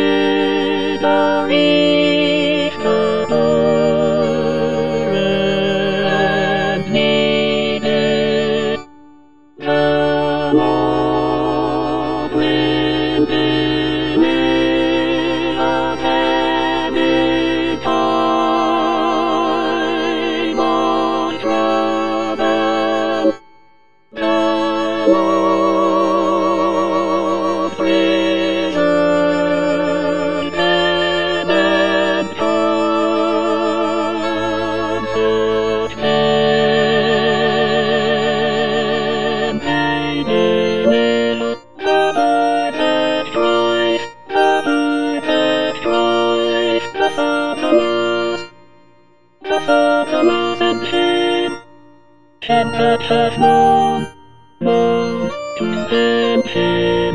reached the door and needed the old windmill of any time of trouble. The old prison pen and comfort pen, the bird that cries, the bird that cries, the fatherless and him that has known to end him.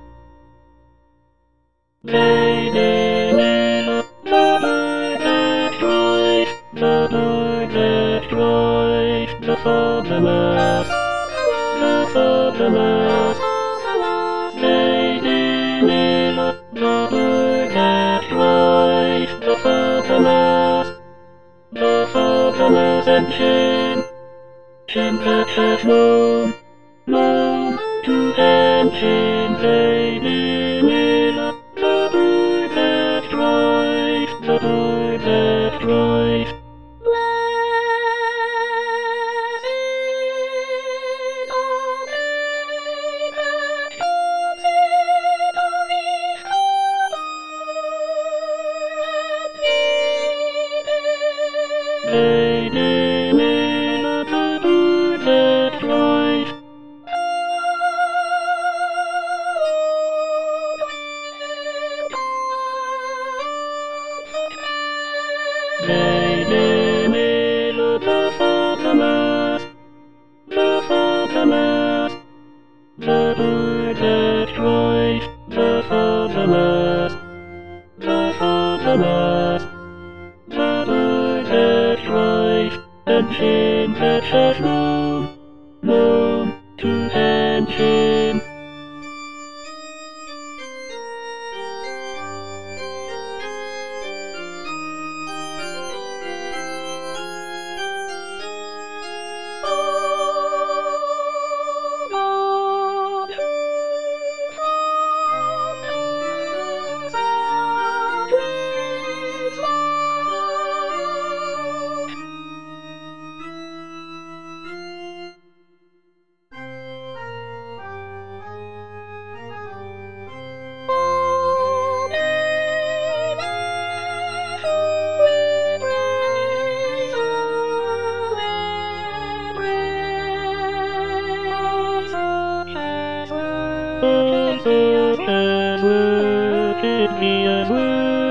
The bird that cries, the bird that cries, the fatherless, the fatherless. The bird that cries, the fatherless and him that has known to end him. The bird that cries, the bird that cries. Blessed are they that comes in the leaf and the bird that cries. The fatherless, the bird that cries, the fatherless, the bird that cries, and him that has known to end him. As work, as work,